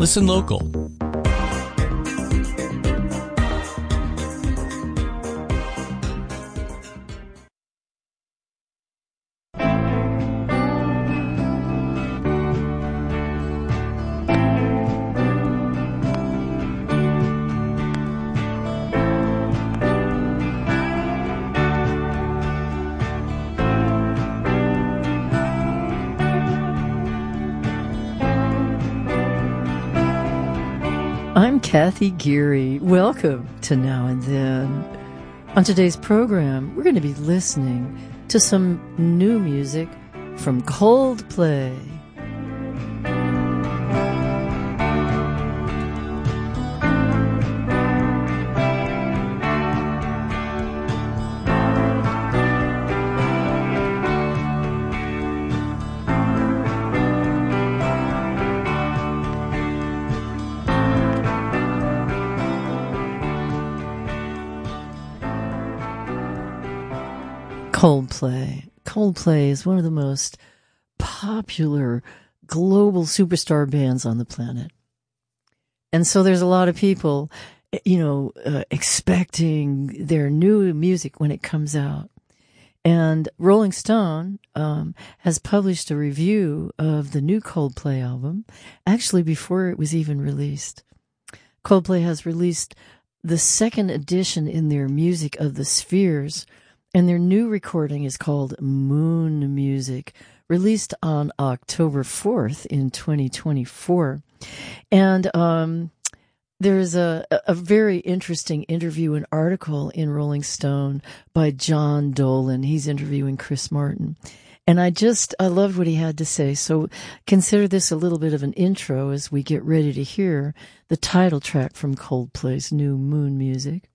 Listen local. I'm Kathy Geary. Welcome to Now and Then. On today's program, we're going to be listening to some new music from Coldplay. Coldplay. Coldplay is one of the most popular global superstar bands on the planet. And so there's a lot of people, expecting their new music when it comes out. And Rolling Stone has published a review of the new Coldplay album, actually before it was even released. Coldplay has released the second edition in their Music of the Spheres, and their new recording is called Moon Music, released on October 4th in 2024. And there's a very interesting interview and article in Rolling Stone by John Dolan. He's interviewing Chris Martin. And I loved what he had to say. So consider this a little bit of an intro as we get ready to hear the title track from Coldplay's new Moon Music.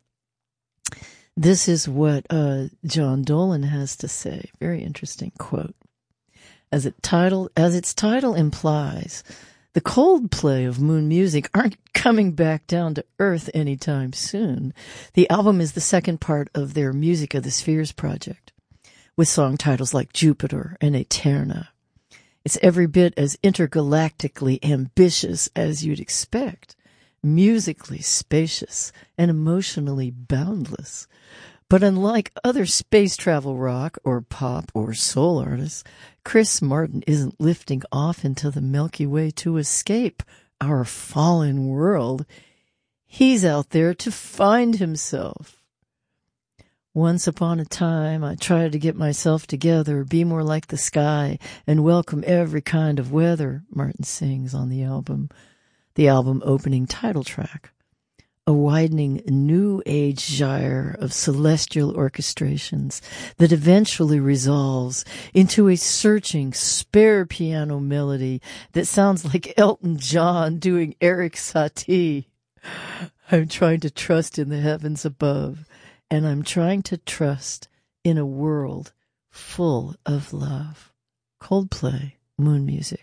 This is what John Dolan has to say. Very interesting quote. As its title implies, the Coldplay of Moon Music aren't coming back down to earth anytime soon. The album is the second part of their Music of the Spheres project, with song titles like Jupiter and Eterna. It's every bit as intergalactically ambitious as you'd expect, musically spacious and emotionally boundless. But unlike other space travel rock or pop or soul artists, Chris Martin isn't lifting off into the Milky Way to escape our fallen world. He's out there to find himself. Once upon a time, I tried to get myself together, be more like the sky, and welcome every kind of weather, Martin sings on the album opening title track. A widening new age gyre of celestial orchestrations that eventually resolves into a searching spare piano melody that sounds like Elton John doing Eric Satie. I'm trying to trust in the heavens above, and I'm trying to trust in a world full of love. Coldplay, Moon Music.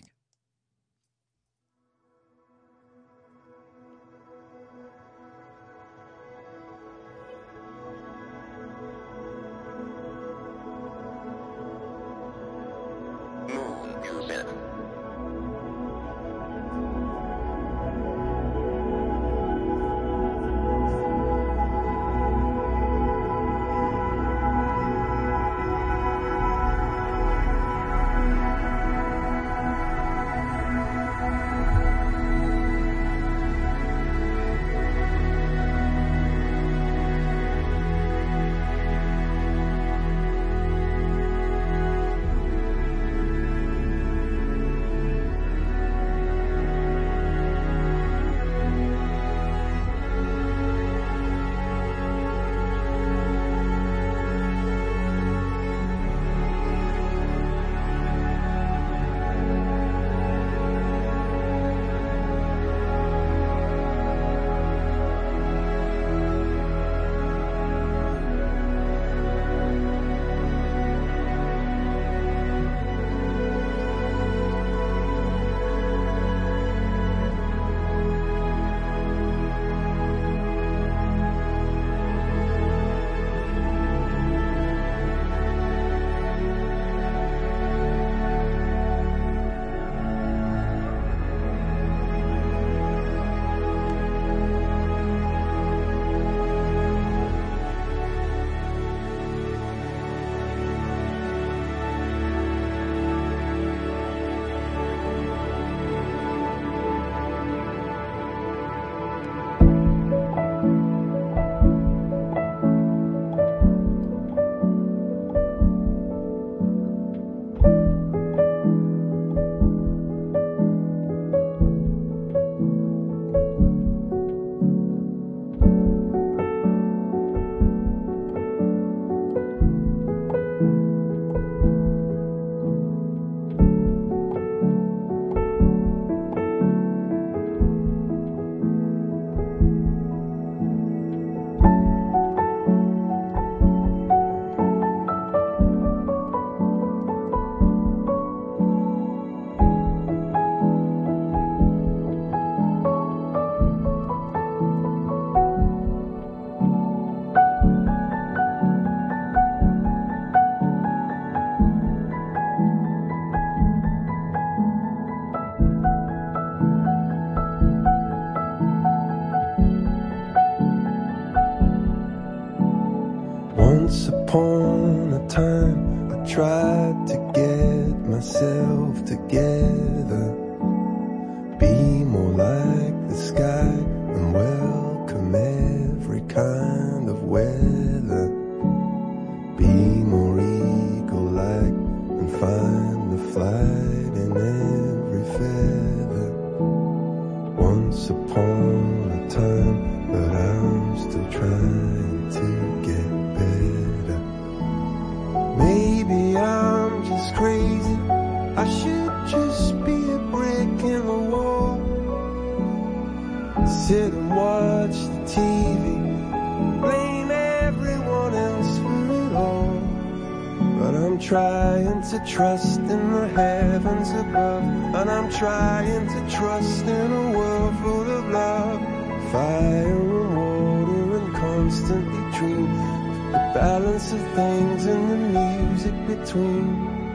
upon a time I tried to get myself together, be more like the sky and welcome every kind of weather, be more eagle-like and find the flight in every feather. Once upon a time, but I'm still trying to get better. Maybe I'm just crazy, I should just be a brick in the wall, sit and watch the TV, blame everyone else for it all. But I'm trying to trust in the heavens above, and I'm trying to trust in a world full of love, fire and water and constantly true, the balance of things and the music between.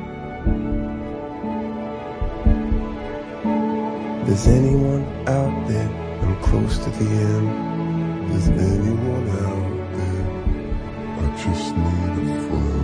There's anyone out there? I'm close to the end. There's anyone out there? I just need a friend.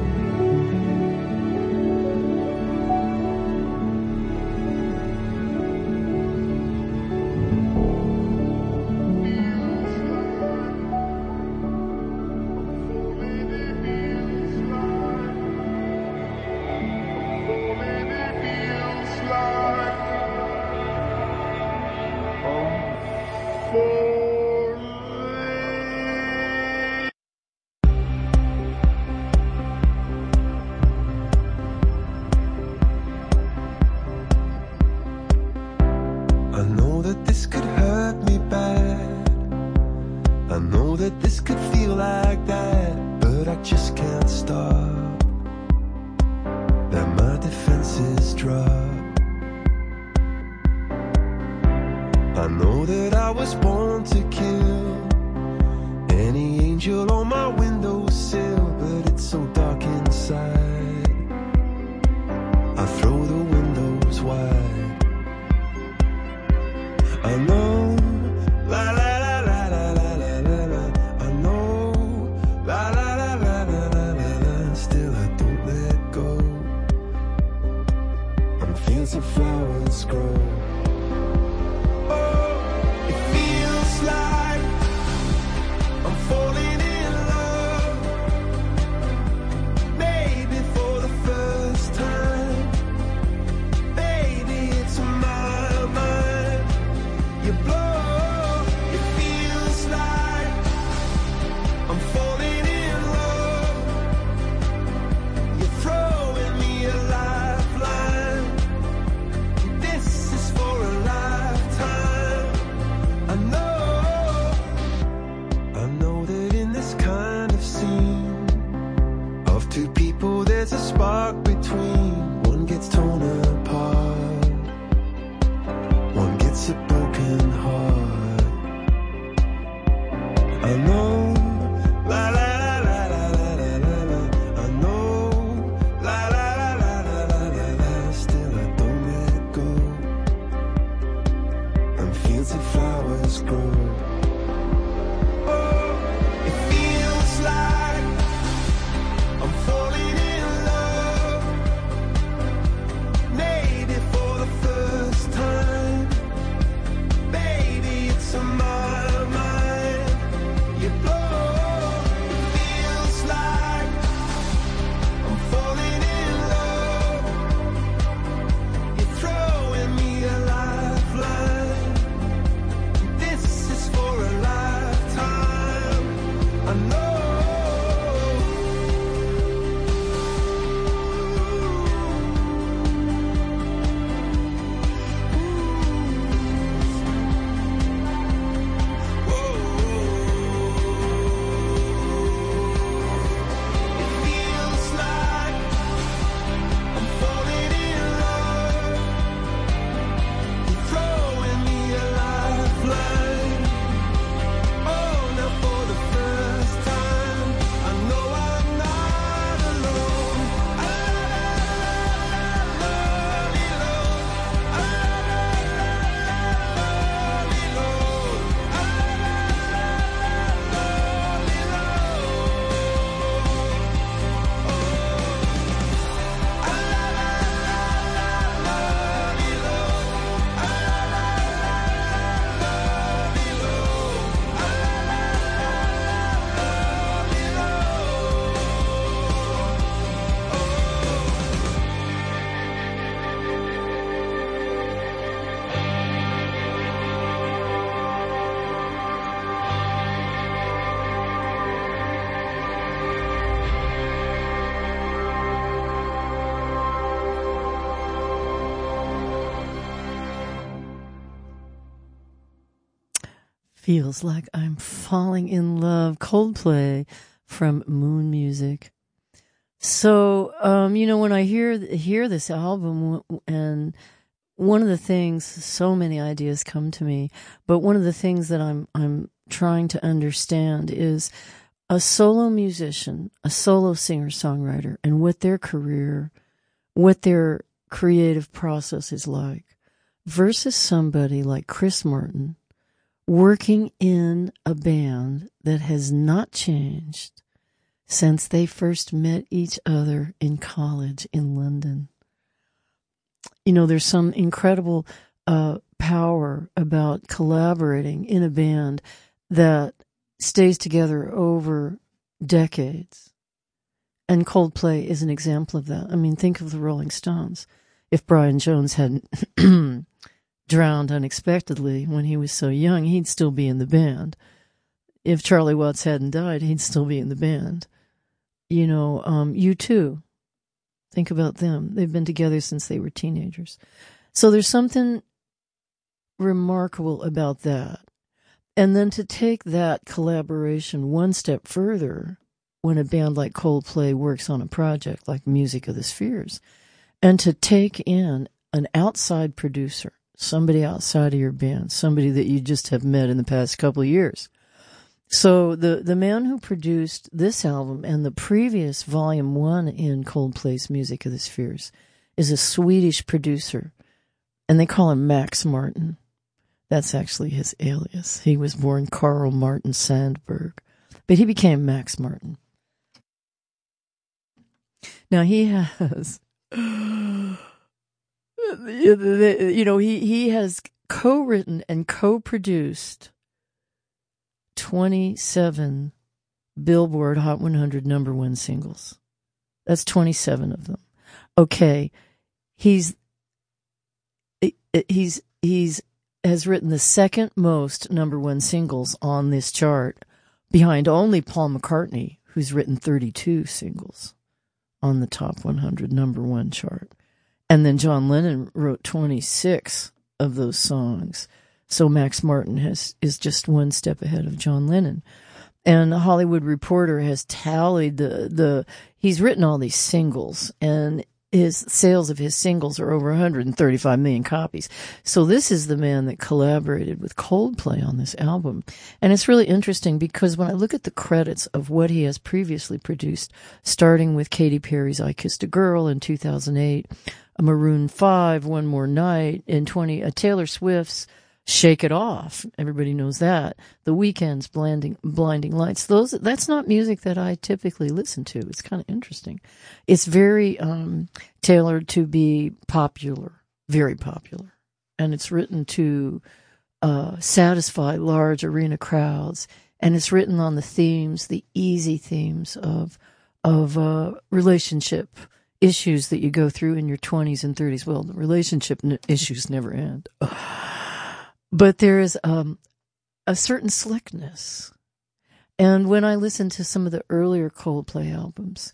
I know that this could hurt me bad, I know that this could feel like that, but I just can't stop, that my defenses drop. I know that I was born to kill any angel on my windowsill, but it's so dark inside, I throw the windows wide. I know, la la la la la la la la la. I know, la la la la la la la la. Still I don't let go. I'm fields of flowers grow. Oh, it feels like I'm falling in love, maybe for the first time. Baby, it's my mind. You blow, it feels like I'm falling in love. You're throwing me a lifeline. This is for a lifetime. I know that in this kind of scene of two people there's a spark between. One gets torn apart, one gets a broken heart. I know, la la la la la la la la. I know, la la la la la la la la. Still I don't let go, and fields of flowers grow. Oh, it feels like I'm falling in love, maybe for the first time. Baby, it's on my mind. You blow, it feels like I'm falling in love. You're throwing me a lifeline. This is for Feels Like I'm Falling in Love, Coldplay from Moon Music. So, when I hear this album, and one of the things, so many ideas come to me, but one of the things that I'm trying to understand is a solo musician, a solo singer-songwriter, and what their career, what their creative process is like, versus somebody like Chris Martin, working in a band that has not changed since they first met each other in college in London. There's some incredible power about collaborating in a band that stays together over decades. And Coldplay is an example of that. I mean, think of the Rolling Stones. If Brian Jones hadn't drowned unexpectedly when he was so young, he'd still be in the band. If Charlie Watts hadn't died, he'd still be in the band. U2. Think about them. They've been together since they were teenagers. So there's something remarkable about that. And then to take that collaboration one step further, when a band like Coldplay works on a project like Music of the Spheres, and to take in an outside producer, somebody outside of your band, somebody that you just have met in the past couple of years. So the man who produced this album and the previous Volume 1 in Coldplay's Music of the Spheres is a Swedish producer, and they call him Max Martin. That's actually his alias. He was born Carl Martin Sandberg, but he became Max Martin. Now he has... he has co-written and co-produced 27 Billboard Hot 100 number one singles. That's 27 of them. Okay, he's has written the second most number one singles on this chart, behind only Paul McCartney, who's written 32 singles on the top 100 number one chart. And then John Lennon wrote 26 of those songs. So Max Martin is just one step ahead of John Lennon. And the Hollywood Reporter has tallied he's written all these singles, and his sales of his singles are over 135 million copies. So this is the man that collaborated with Coldplay on this album. And it's really interesting because when I look at the credits of what he has previously produced, starting with Katy Perry's I Kissed a Girl in 2008, a Maroon 5, One More Night, and Taylor Swift's Shake It Off. Everybody knows that. The Weeknd's Blinding Lights. That's not music that I typically listen to. It's kind of interesting. It's very tailored to be popular, very popular. And it's written to satisfy large arena crowds. And it's written on the themes, the easy themes of relationship issues that you go through in your 20s and 30s. Well, the relationship issues never end. But there is a certain slickness. And when I listen to some of the earlier Coldplay albums,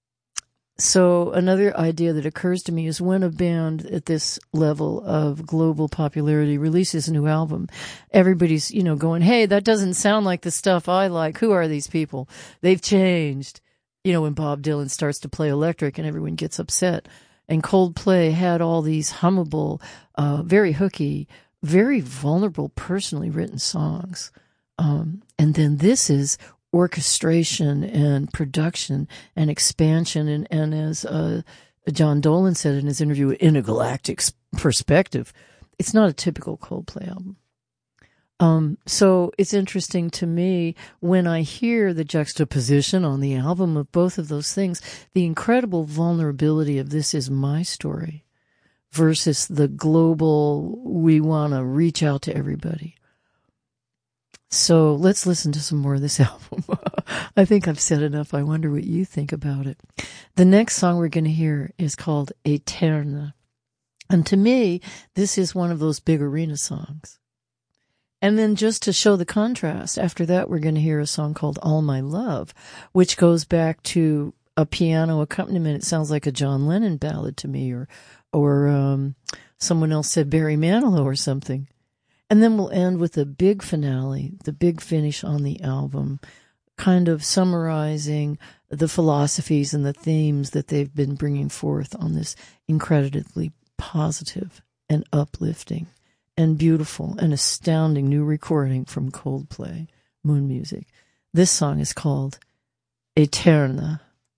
so another idea that occurs to me is when a band at this level of global popularity releases a new album, everybody's, going, hey, that doesn't sound like the stuff I like. Who are these people? They've changed. When Bob Dylan starts to play electric and everyone gets upset. And Coldplay had all these hummable, very hooky, very vulnerable, personally written songs. And then this is orchestration and production and expansion. And as John Dolan said in his interview, in a galactic perspective, it's not a typical Coldplay album. So it's interesting to me when I hear the juxtaposition on the album of both of those things, the incredible vulnerability of This Is My Story versus the global, we want to reach out to everybody. So let's listen to some more of this album. I think I've said enough. I wonder what you think about it. The next song we're going to hear is called Eterna. And to me, this is one of those big arena songs. And then just to show the contrast, after that, we're going to hear a song called All My Love, which goes back to a piano accompaniment. It sounds like a John Lennon ballad to me, or someone else said Barry Manilow or something. And then we'll end with a big finale, the big finish on the album, kind of summarizing the philosophies and the themes that they've been bringing forth on this incredibly positive and uplifting and beautiful and astounding new recording from Coldplay, Moon Music. This song is called Eterna.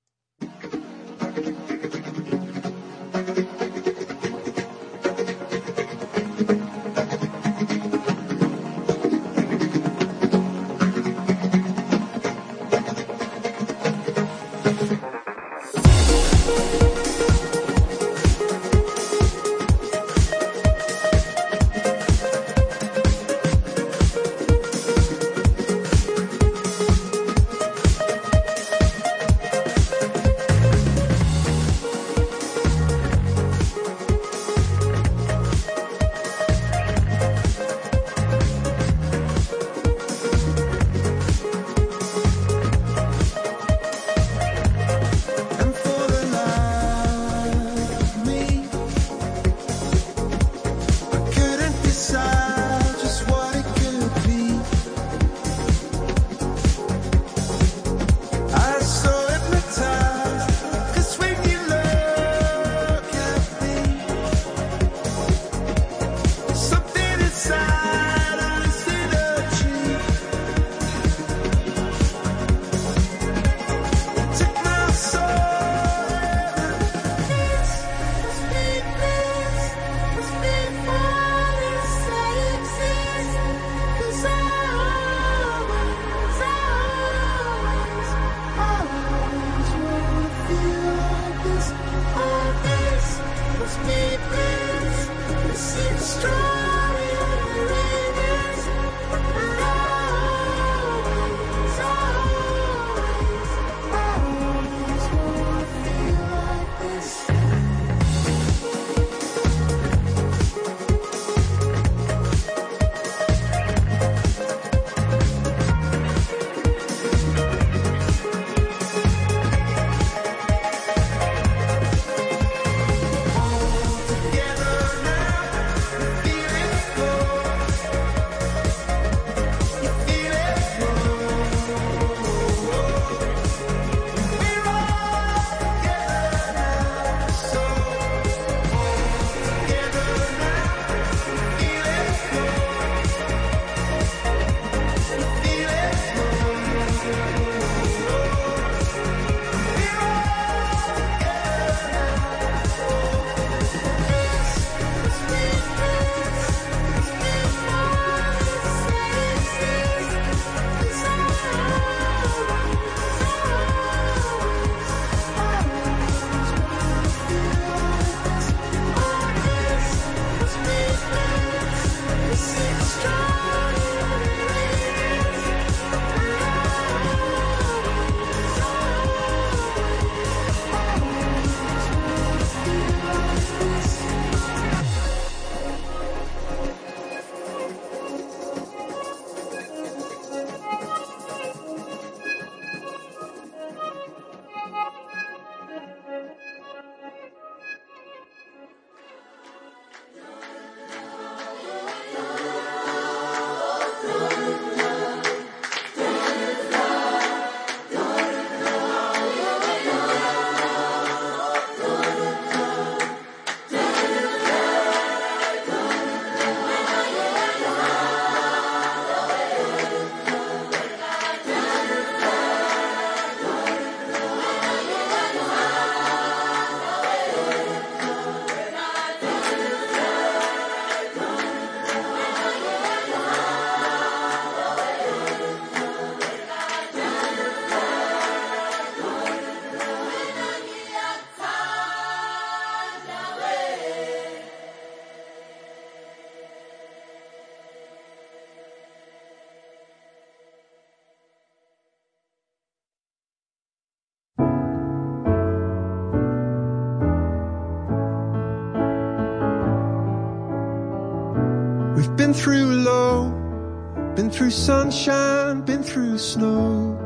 Been through low, been through sunshine, been through snow.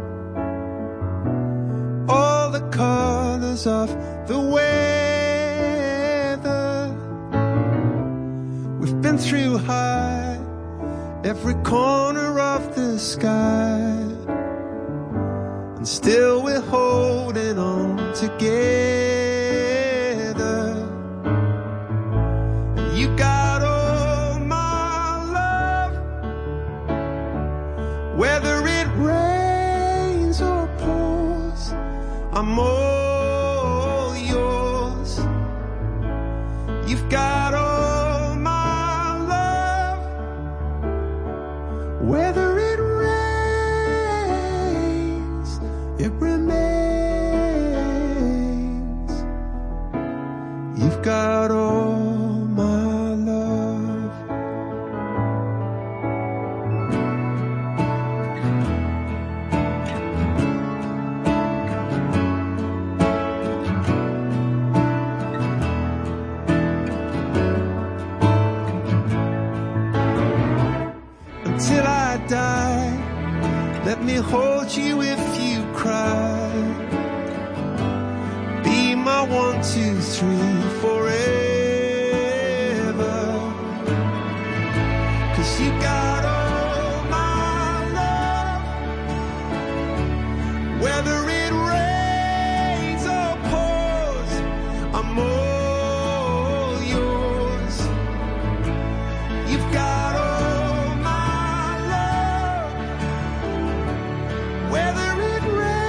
All the colors of the weather. We've been through high, every corner of the sky, and still we're holding on together. You got all my love, whether it rains or pours, I'm all yours. You've got all my love, whether it rains, it remains. You've got all my love. Until I die, let me hold you if you cry. Be my 1, 2, 3 forever. 'Cause you got all my love, whether it rains or pours, I'm all yours. You've got all my love, whether it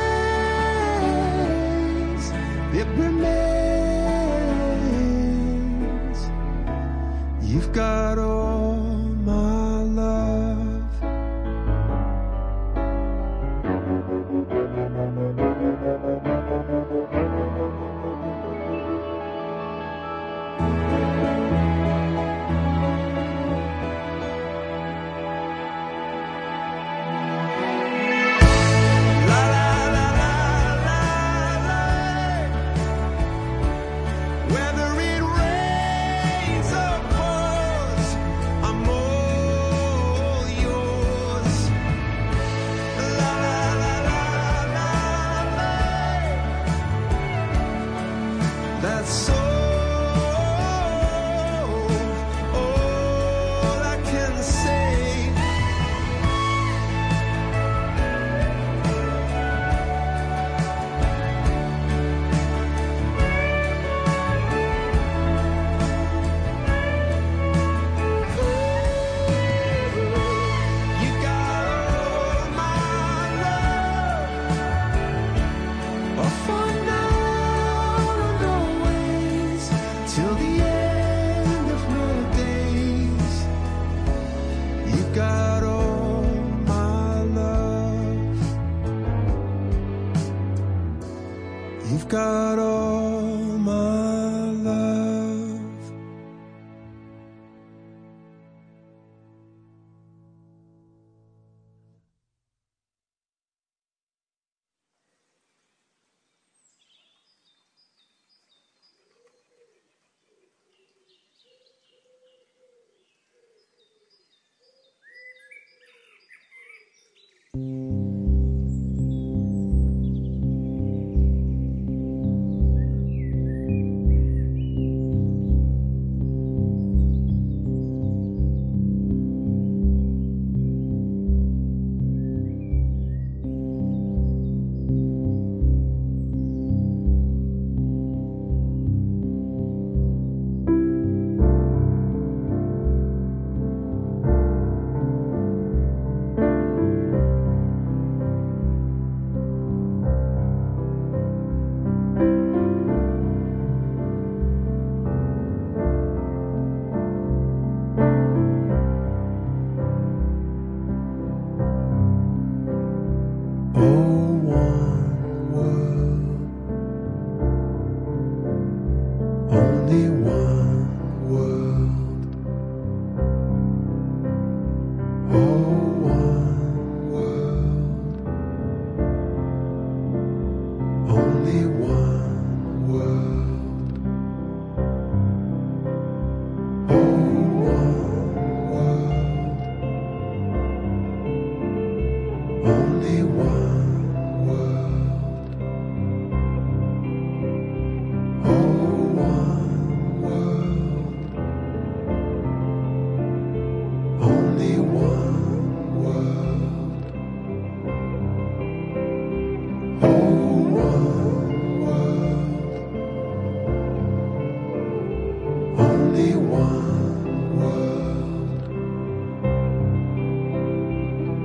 rains, it remains. You've got all my love. La la la la la la. Whether it rains or pours, I'm all yours. La la la la la la. That's all I can say. You got all my love, for now and always, till the end of my days. You got all my love. You've got all my love.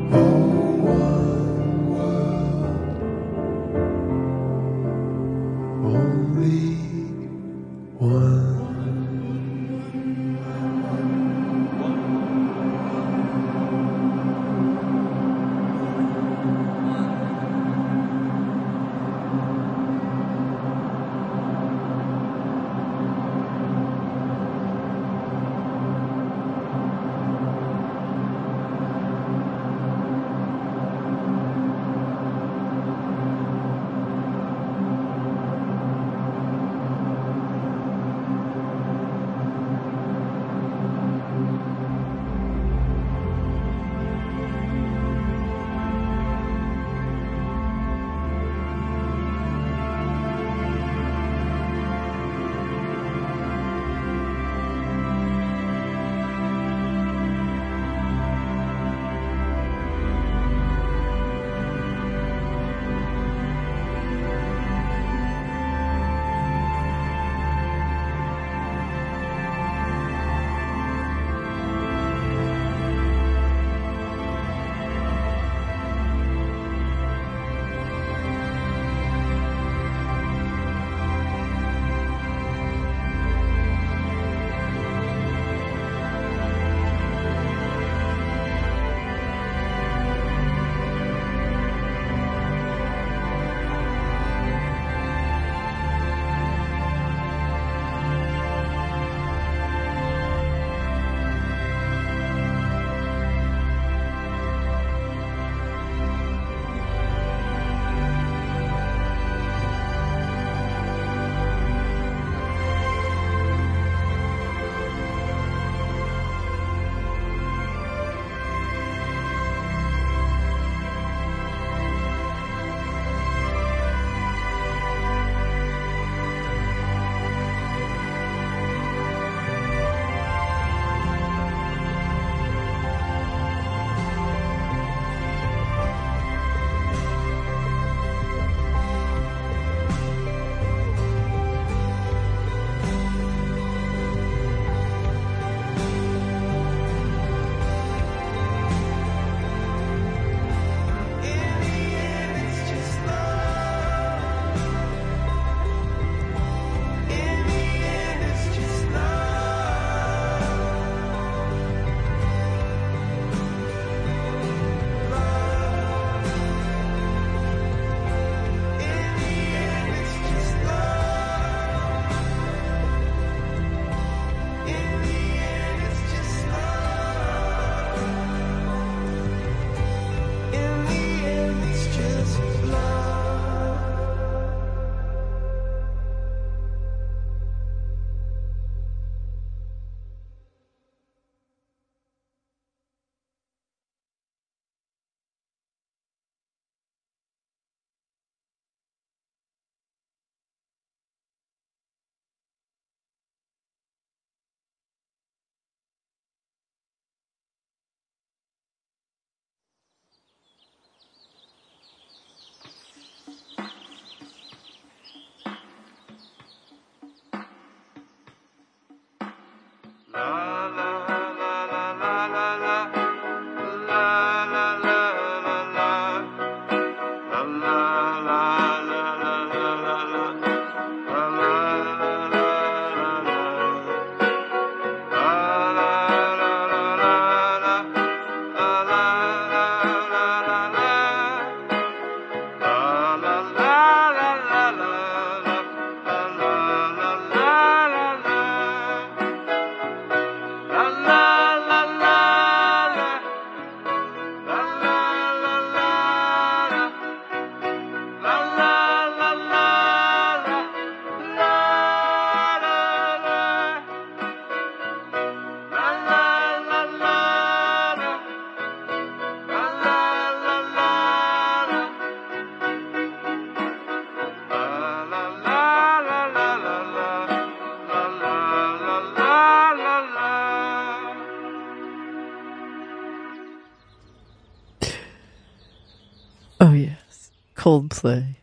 Oh, yes. Coldplay.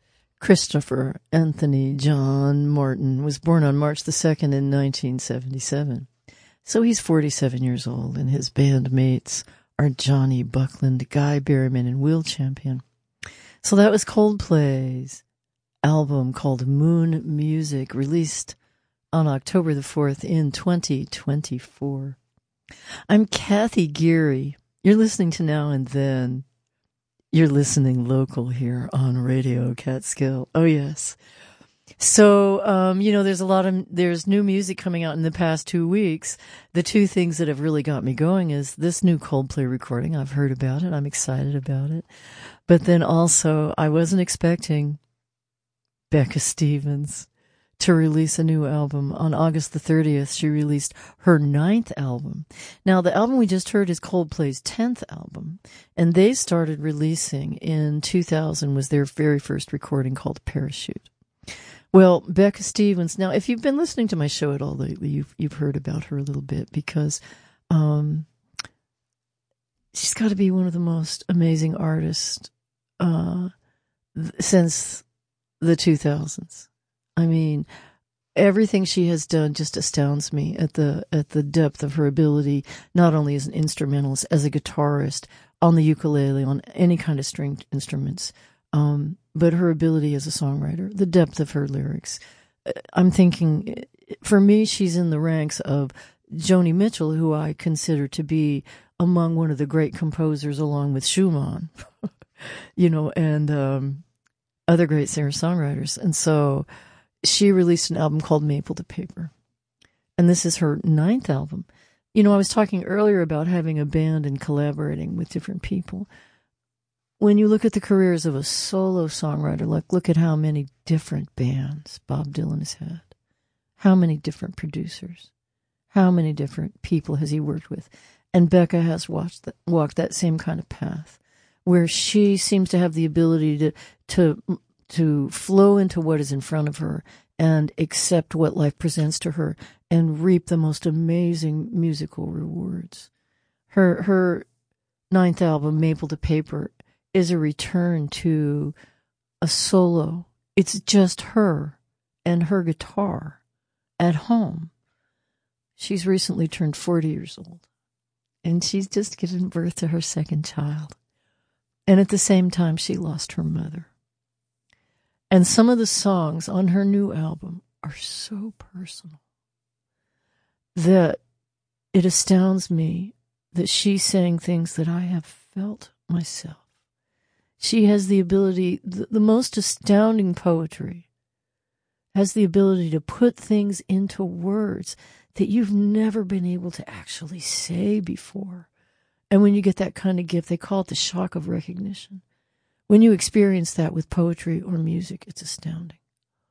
Christopher Anthony John Martin was born on March the 2nd in 1977. So he's 47 years old, and his bandmates are Johnny Buckland, Guy Berryman, and Will Champion. So that was Coldplay's album called Moon Music, released on October the 4th in 2024. I'm Kathy Geary. You're listening to Now and Then. You're listening local here on Radio Catskill. Oh, yes. So, there's new music coming out in the past 2 weeks. The two things that have really got me going is this new Coldplay recording. I've heard about it. I'm excited about it. But then also, I wasn't expecting Becca Stevens to release a new album. On August the 30th, she released her 9th album. Now, the album we just heard is Coldplay's 10th album, and they started releasing in 2000, was their very first recording called Parachute. Well, Becca Stevens, now, if you've been listening to my show at all lately, you've heard about her a little bit, because she's got to be one of the most amazing artists since the 2000s. I mean, everything she has done just astounds me at the depth of her ability, not only as an instrumentalist, as a guitarist, on the ukulele, on any kind of stringed instruments, but her ability as a songwriter, the depth of her lyrics. I'm thinking, for me, she's in the ranks of Joni Mitchell, who I consider to be among one of the great composers, along with Schumann, and other great singer-songwriters. And so she released an album called Maple to Paper. And this is her 9th album. I was talking earlier about having a band and collaborating with different people. When you look at the careers of a solo songwriter, look at how many different bands Bob Dylan has had. How many different producers. How many different people has he worked with? And Becca has walked that same kind of path, where she seems to have the ability to flow into what is in front of her and accept what life presents to her and reap the most amazing musical rewards. Her 9th album, Maple to Paper, is a return to a solo. It's just her and her guitar at home. She's recently turned 40 years old, and she's just given birth to her 2nd child. And at the same time, she lost her mother. And some of the songs on her new album are so personal that it astounds me that she's saying things that I have felt myself. She has the ability, the most astounding poetry, has the ability to put things into words that you've never been able to actually say before. And when you get that kind of gift, they call it the shock of recognition. When you experience that with poetry or music, it's astounding.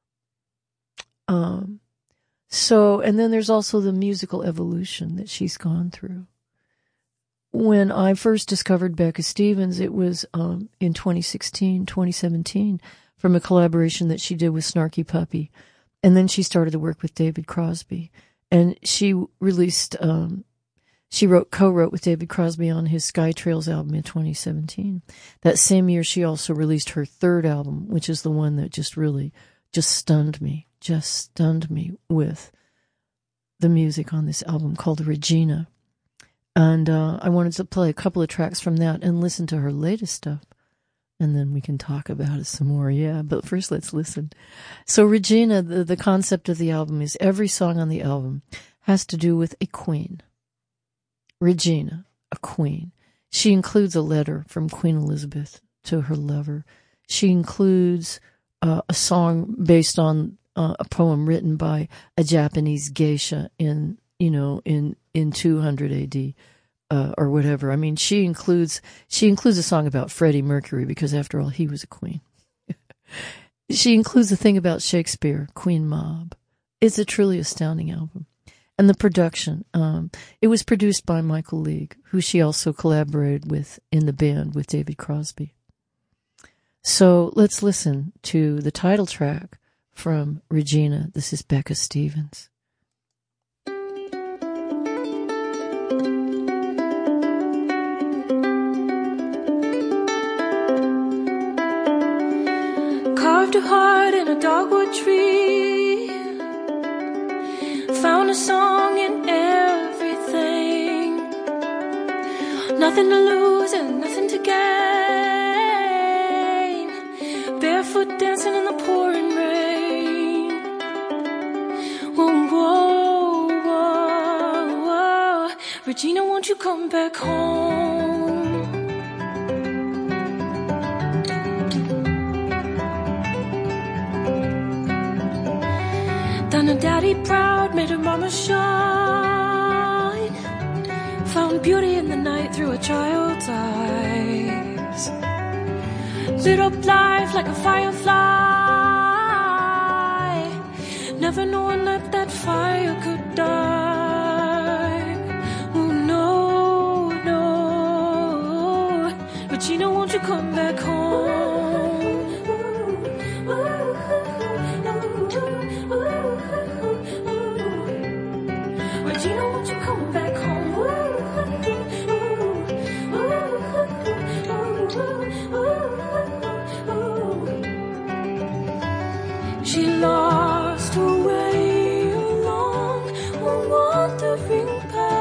And then there's also the musical evolution that she's gone through. When I first discovered Becca Stevens, it was in 2017, from a collaboration that she did with Snarky Puppy. And then she started to work with David Crosby. And she released, co-wrote with David Crosby on his Sky Trails album in 2017. That same year, she also released her 3rd album, which is the one that just stunned me with the music on this album, called Regina. And I wanted to play a couple of tracks from that and listen to her latest stuff. And then we can talk about it some more, yeah. But first, let's listen. So Regina, the concept of the album is every song on the album has to do with a queen. Regina, a queen. She includes a letter from Queen Elizabeth to her lover. She includes a song based on a poem written by a Japanese geisha in 200 AD. Or whatever. I mean, she includes a song about Freddie Mercury, because after all, he was a queen. She includes a thing about Shakespeare, Queen Mab. It's a truly astounding album. And the production, it was produced by Michael League, who she also collaborated with in the band with David Crosby. So let's listen to the title track from Regina. This is Becca Stevens. Carved a heart in a dogwood tree, found a song in everything. Nothing to lose and nothing to gain. Barefoot dancing in the pouring rain. Whoa, whoa, whoa, whoa. Regina, won't you come back home? Done her daddy proud, made her mama shine. Found beauty in the night through a child's eyes. Lit up life like a firefly, never knowing that that fire could die. Oh no, no. Regina, won't you come back home? Regina, won't you come back home? She lost her way along a wandering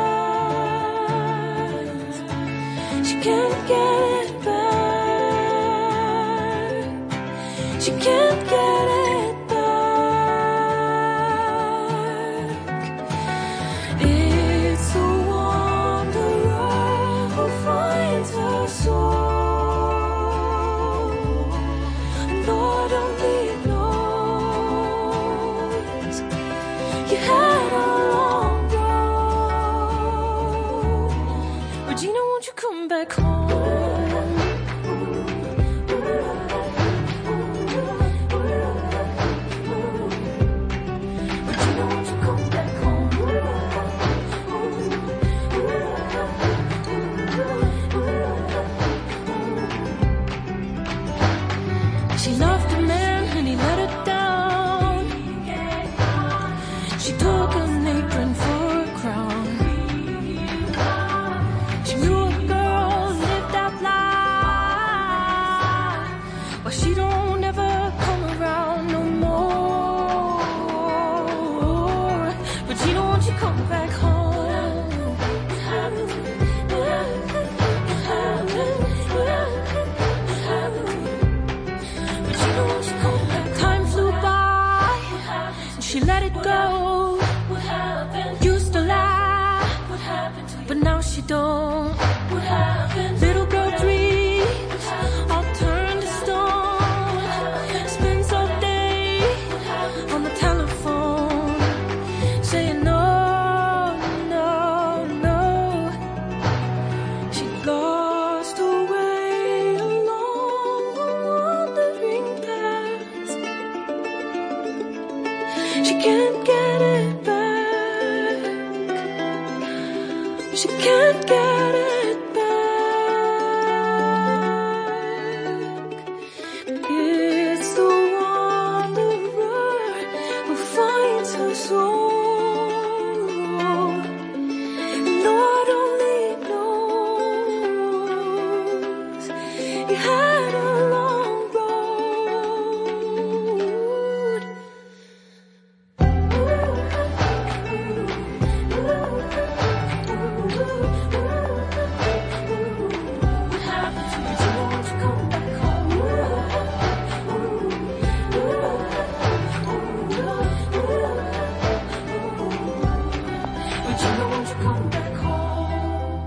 path. She can't get it back. She can't get it back. It's a wanderer who finds her soul. Lord only knows. You had a long road. Regina, won't you come back home? Regina, won't you come back home? She loved a man and he let her down. She took an apron for a crown. She knew a girl lived that life, but she don't ever come around no more. Regina, won't you come back home? Time flew by, and she let it go. Used to laugh, but now she don't. Little girl dreams all turned to stone. Spends all day on the telephone, saying no, no, no. She lost her way along a wandering path. She can't get it back. She can't get it back. It's the wanderer who finds her soul. And Lord only knows. You had a long road. What happened to Regina? Won't you come back home? Regina, won't you come back home?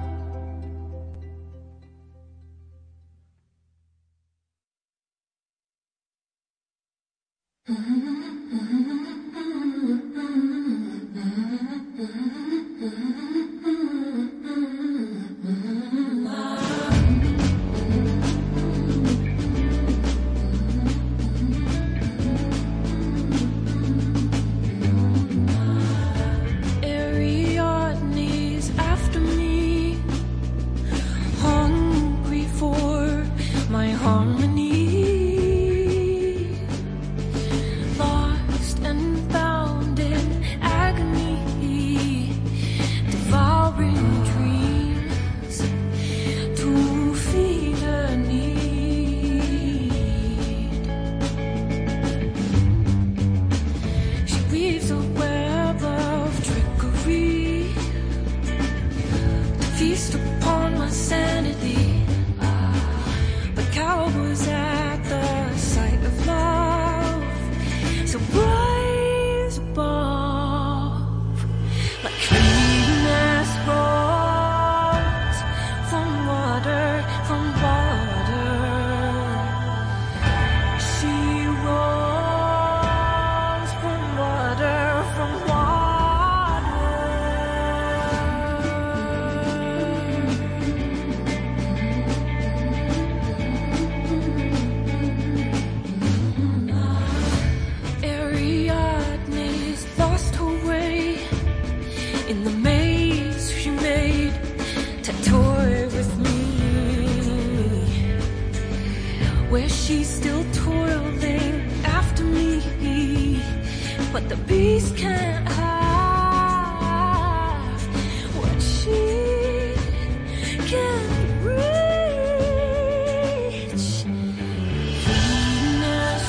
Ariadne's after me, hungry for my harmony, lost and bound in agony, devoured where she's still toiling after me, but the beast can't have what she can't reach. Venus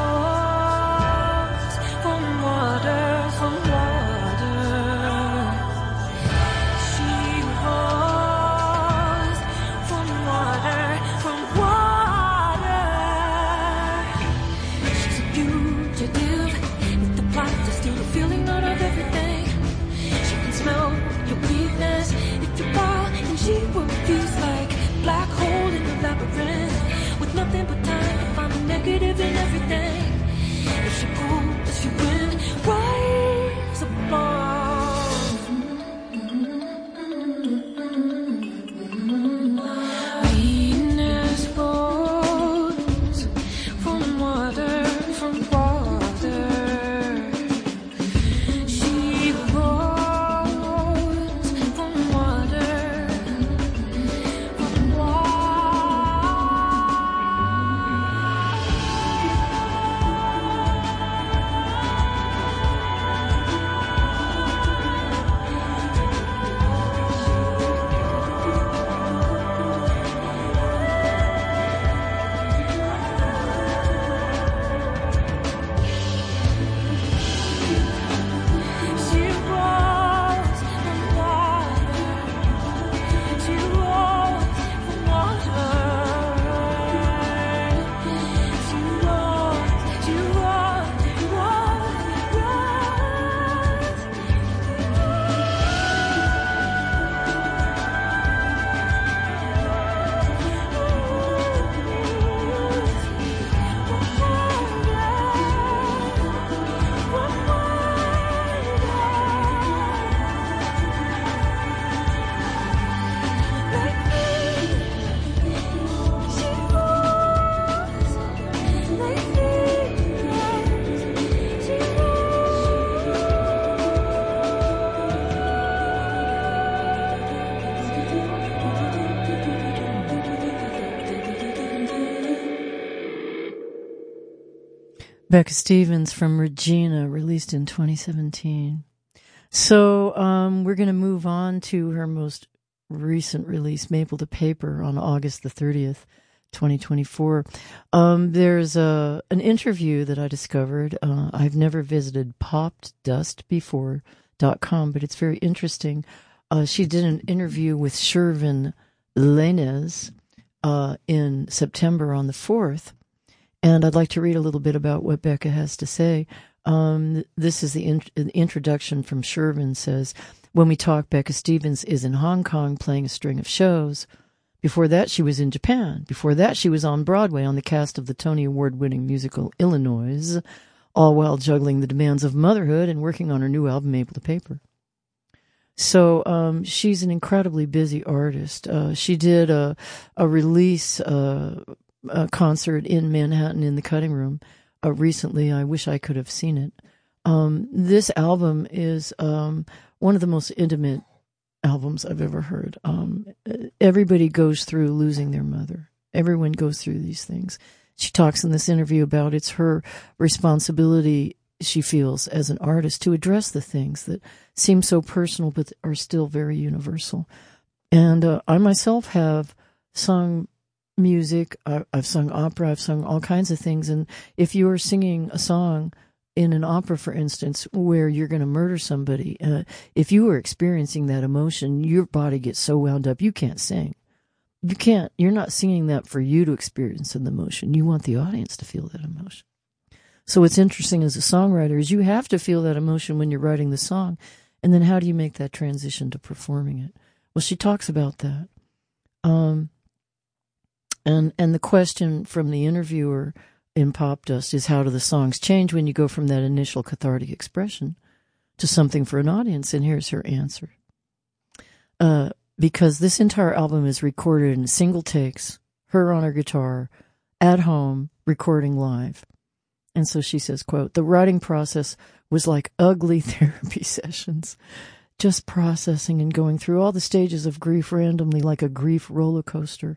rose from water, from water. She rose from water, from water. She's a fugitive with the plot to steal the feeling out of everything. She can smell your weakness if you fall, and she will feel like black hole in the labyrinth with nothing but time to find the negative in everything. If she pulls you in, rise above. Venus rose from water, from water. She rose from water, from She rose from water. She rose from water. She rose, she Becca Stevens from Regina, released in 2017. So we're going to move on to her most recent release, Maple to Paper, on August the 30th, 2024. There's an interview that I discovered. I've never visited popdustbefore.com, but it's very interesting. She did an interview with Shervin Lainez in September on the 4th. And I'd like to read a little bit about what Becca has to say. This is the introduction from Shervin. Says, when we talk, Becca Stevens is in Hong Kong playing a string of shows. Before that, she was in Japan. Before that, she was on Broadway on the cast of the Tony Award-winning musical Illinois, all while juggling the demands of motherhood and working on her new album, Maple to Paper. So she's an incredibly busy artist. She did a release concert in Manhattan in the Cutting Room recently. I wish I could have seen it. This album is one of the most intimate albums I've ever heard. Everybody goes through losing their mother. Everyone goes through these things. She talks in this interview about it's her responsibility, she feels, as an artist, to address the things that seem so personal but are still very universal. And I myself have sung music, I've sung opera, I've sung all kinds of things. And if you are singing a song in an opera, for instance, where you're going to murder somebody, if you are experiencing that emotion, your body gets so wound up, you can't sing. You're not singing that for you to experience an emotion. You want the audience to feel that emotion. So what's interesting as a songwriter is you have to feel that emotion when you're writing the song. And then how do you make that transition to performing it? Well, she talks about that. And the question from the interviewer in Pop Dust is, how do the songs change when you go from that initial cathartic expression to something for an audience? And here's her answer. Because this entire album is recorded in single takes, her on her guitar, at home, recording live. And so she says, quote, the writing process was like ugly therapy sessions, just processing and going through all the stages of grief randomly like a grief roller coaster.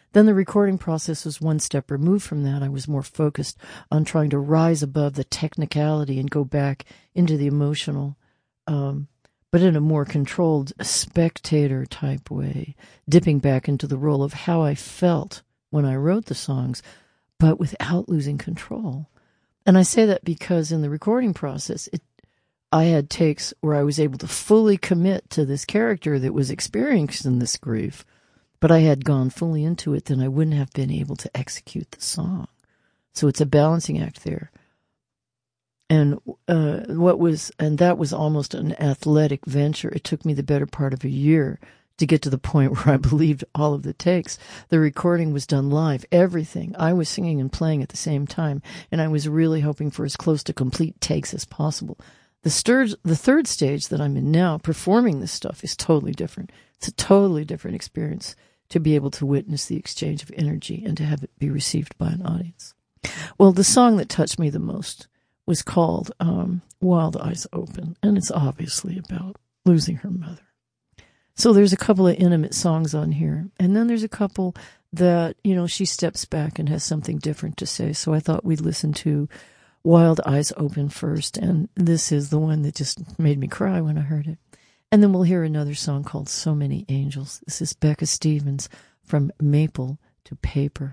Then the recording process was one step removed from that. I was more focused on trying to rise above the technicality and go back into the emotional, but in a more controlled spectator type way, dipping back into the role of how I felt when I wrote the songs, but without losing control. And I say that because in the recording process, I had takes where I was able to fully commit to this character that was experiencing this grief, but I had gone fully into it, then I wouldn't have been able to execute the song. So it's a balancing act there. And that was almost an athletic venture. It took me the better part of a year to get to the point where I believed all of the takes. The recording was done live, everything. I was singing and playing at the same time, and I was really hoping for as close to complete takes as possible. The third stage that I'm in now, performing this stuff, is totally different. It's a totally different experience to be able to witness the exchange of energy and to have it be received by an audience. Well, the song that touched me the most was called Wild Eyes Open, and it's obviously about losing her mother. So there's a couple of intimate songs on here, and then there's a couple that, she steps back and has something different to say. So I thought we'd listen to Wild Eyes Open first, and this is the one that just made me cry when I heard it. And then we'll hear another song called So Many Angels. This is Becca Stevens from Maple to Paper.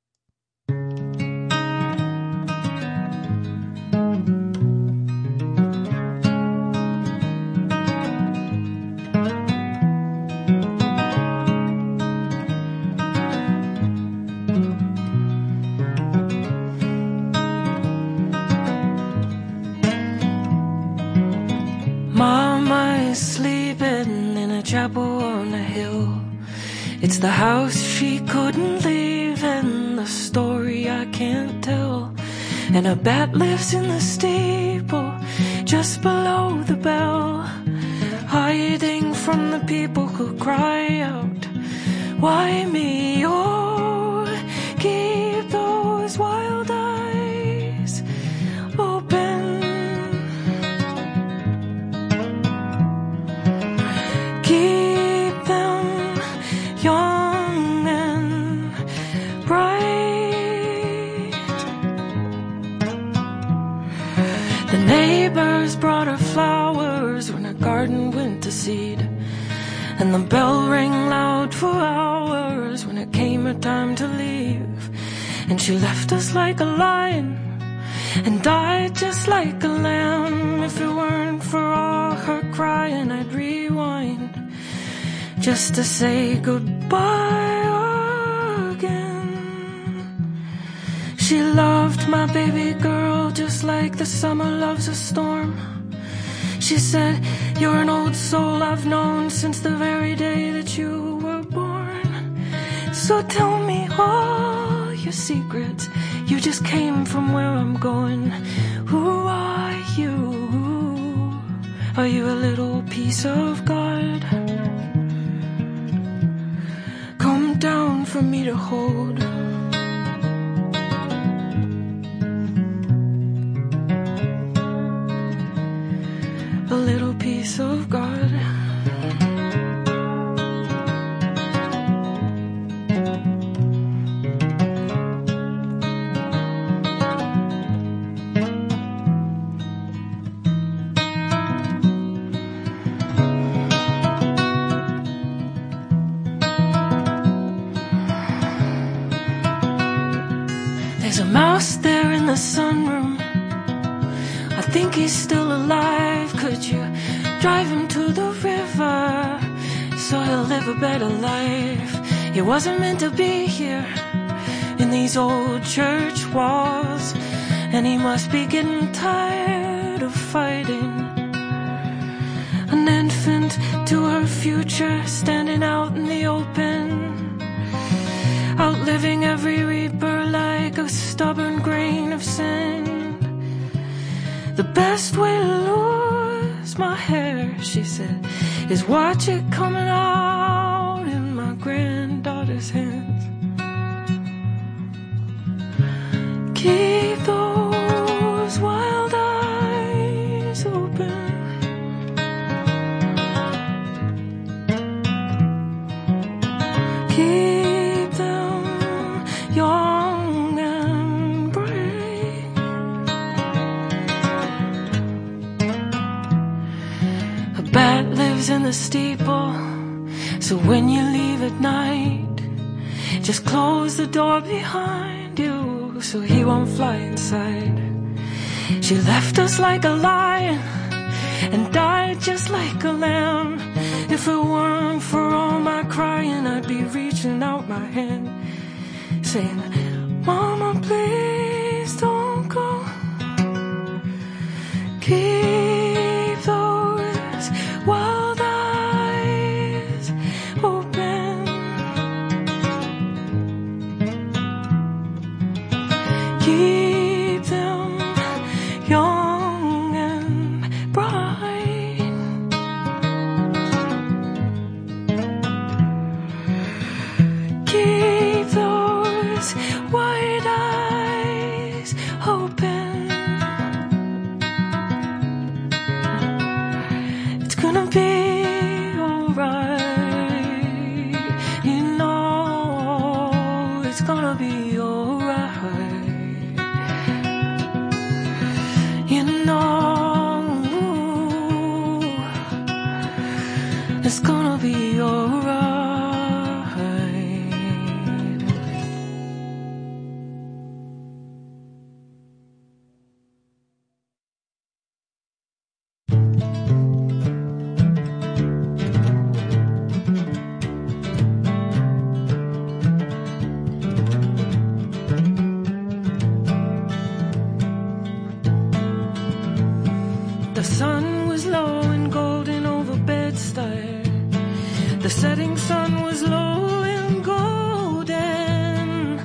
Sleeping in a chapel on a hill. It's the house she couldn't leave and the story I can't tell. And a bat lives in the steeple just below the bell, hiding from the people who cry out, why me? Oh, keep those wild eyes open. Keep them young and bright. The neighbors brought her flowers when her garden went to seed, and the bell rang loud for hours when it came her time to leave. And she left us like a lion and died just like a lamb. If it weren't for all her crying, I'd rewind just to say goodbye again. She loved my baby girl just like the summer loves a storm. She said, you're an old soul I've known since the very day that you were born. So tell me all your secrets. You just came from where I'm going. Who are you? Are you a little piece of God? Come down for me to hold. A little piece of God. There's a mouse there in the sunroom. I think he's still alive. Could you drive him to the river so he'll live a better life? He wasn't meant to be here in these old church walls, and he must be getting tired of fighting. An infant to her future, standing out in the open, outliving every reaper like a stubborn grain of sand. The best way to lose my hair, she said, is watch it coming out in my granddaughter's hands. Keep those wild eyes open. Keep them eyes in the steeple. So when you leave at night, just close the door behind you so he won't fly inside. She left us like a lion and died just like a lamb. If it weren't for all my crying, I'd be reaching out my hand, saying, Mama, please don't go. Keep those wild eyes open. Keep them young and bright. Keep those white eyes open. It's gonna be alright. You know it's gonna be alright. You know it's gonna be alright. The sun was low and golden over Bed-Stuy. The setting sun was low and golden.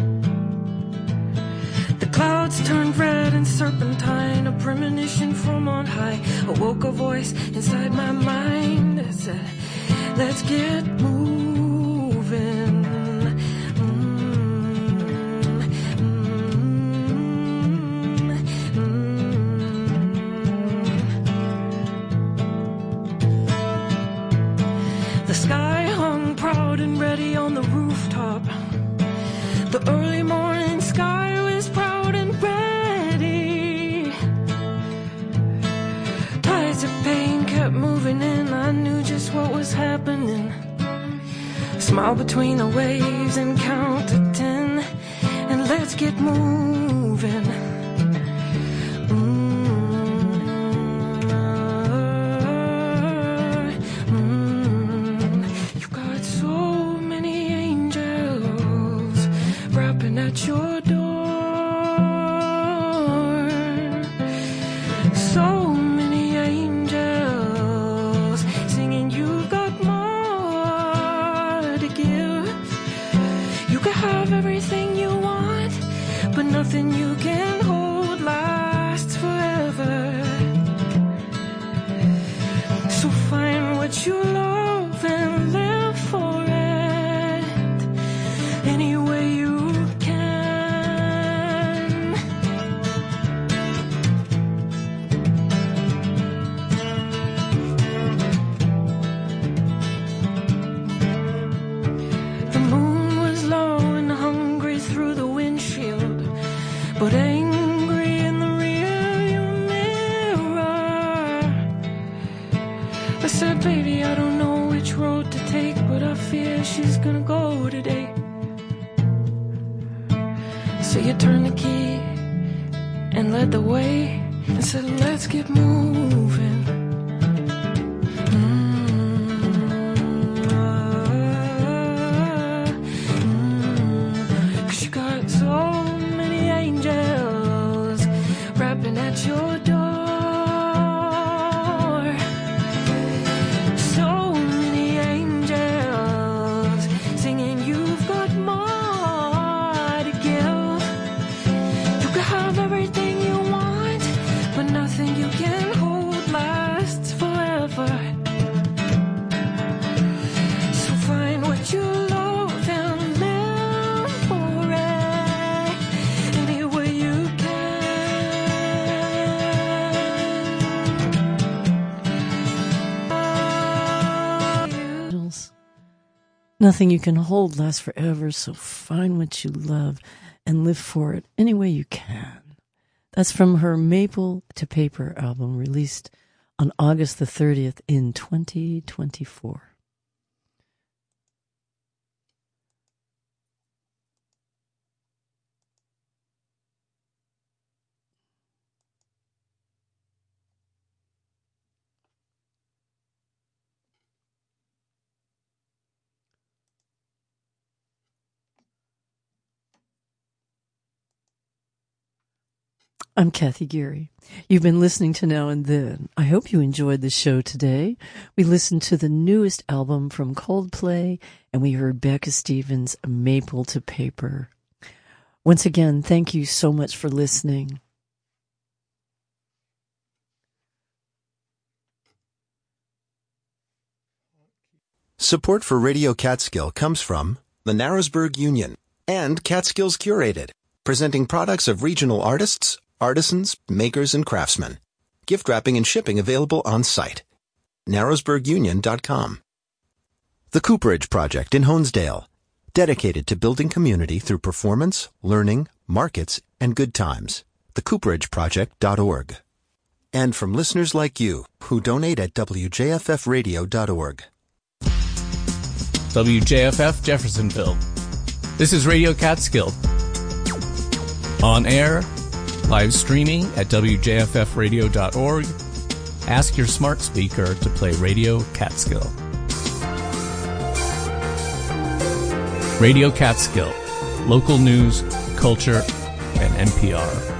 The clouds turned red and serpentine, a premonition from on high. Awoke a voice inside my mind that said, let's get moving. The sky hung proud and ready on the rooftop. The early morning sky was proud and ready. Tides of pain kept moving in. I knew just what was happening. Smile between the waves and count to 10. And let's get moving. At your door, so many angels singing, you've got more to give. You can have everything you want, but nothing you can hold lasts forever. So find what you love and live for it any way you but angry in the rearview mirror. I said, baby, I don't know which road to take, but I fear she's gonna go today. So you turned the key and led the way and said, let's get moving. At your door, so many angels singing, you've got more to give. You can have everything you want, but nothing you can hold lasts forever. So find what you love and live for it any way you can. Nothing you can hold lasts forever, so find what you love and live for it any way you can. That's from her Maple to Paper album, released on August the 30th in 2024. I'm Kathy Geary. You've been listening to Now and Then. I hope you enjoyed the show today. We listened to the newest album from Coldplay, and we heard Becca Stevens' Maple to Paper. Once again, thank you so much for listening. Support for Radio Catskill comes from the Narrowsburg Union and Catskills Curated, presenting products of regional artists, artisans, makers, and craftsmen. Gift wrapping and shipping available on site. narrowsburgunion.com. The Cooperage Project in Honesdale, dedicated to building community through performance, learning, markets, and good times. thecooperageproject.org. And from listeners like you who donate at wjffradio.org. WJFF Jeffersonville. This is Radio Catskill. On air, live streaming at wjffradio.org. Ask your smart speaker to play Radio Catskill. Radio Catskill. Local news, culture, and NPR.